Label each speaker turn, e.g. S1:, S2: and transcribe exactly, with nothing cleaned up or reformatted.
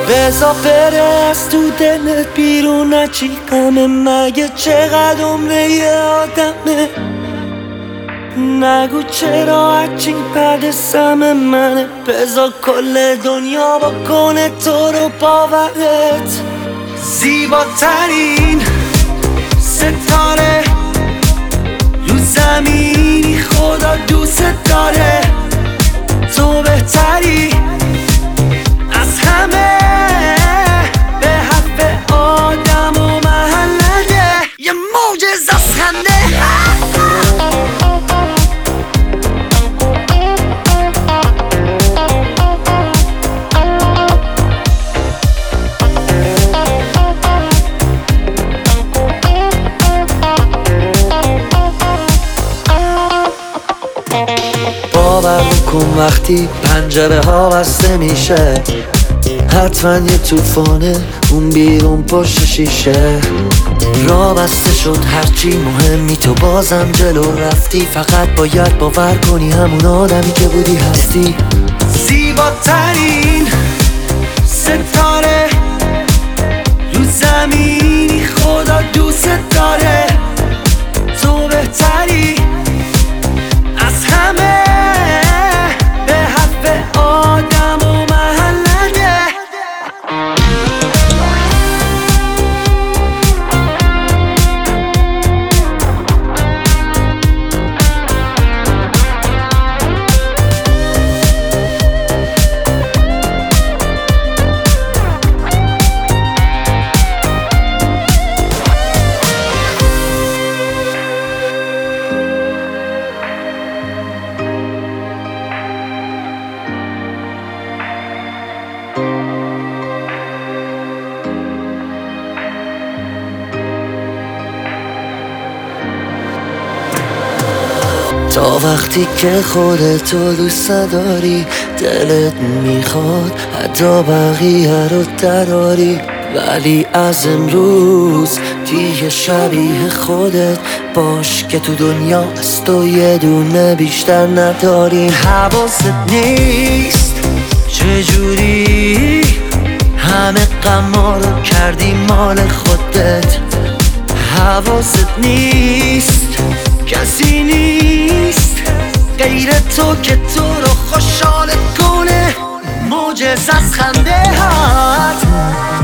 S1: بزا بره از تو دلت بیرون نچی غمه، مگه چقدر عمره یه آدمه. نگو چرا هرچی بعد سم منه، بزا کل دنیا بکنه تو رو باورت. زیباترین ستاره رو زمینی خدا دوست داره، تو بهتری از همه، به حرف آدم و محله یه معجزه از خنده. باور کن وقتی پنجره ها بسته میشه، حتما یه توفانه اون بیرون پشت شیشه. راه بسته شد هرچی مهمی تو بازم جلو رفتی، فقط باید باور کنی همون آدمی که بودی هستی. زیباترین ستاره رو زمینی خدا دوست داره، تو بهتری از همه، به حرف آدم و محله. تا وقتی که خودتو دوست داری، دلت میخواد حتی بقیه رو دراری، ولی از امروز دیگه شبیه خودت باش که تو دنیا از تو یه دونه بیشتر نداری. حواست نیست چجوری همه غما رو کردی مال خودت، حواست نیست کسی نیست غیر تو که تو رو خوشحال کنه. معجزه از خنده هات